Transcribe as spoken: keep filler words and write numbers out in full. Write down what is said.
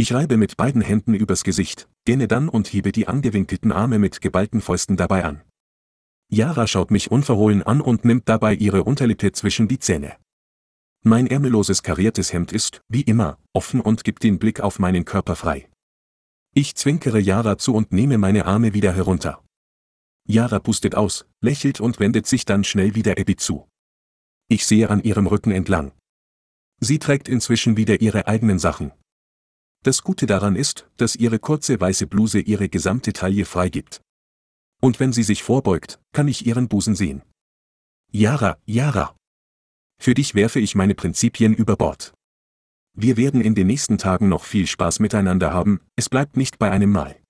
Ich reibe mit beiden Händen übers Gesicht, gähne dann und hebe die angewinkelten Arme mit geballten Fäusten dabei an. Yara schaut mich unverhohlen an und nimmt dabei ihre Unterlippe zwischen die Zähne. Mein ärmelloses kariertes Hemd ist, wie immer, offen und gibt den Blick auf meinen Körper frei. Ich zwinkere Yara zu und nehme meine Arme wieder herunter. Yara pustet aus, lächelt und wendet sich dann schnell wieder Abby zu. Ich sehe an ihrem Rücken entlang. Sie trägt inzwischen wieder ihre eigenen Sachen. Das Gute daran ist, dass ihre kurze weiße Bluse ihre gesamte Taille freigibt. Und wenn sie sich vorbeugt, kann ich ihren Busen sehen. Yara, Yara. Für dich werfe ich meine Prinzipien über Bord. Wir werden in den nächsten Tagen noch viel Spaß miteinander haben, es bleibt nicht bei einem Mal.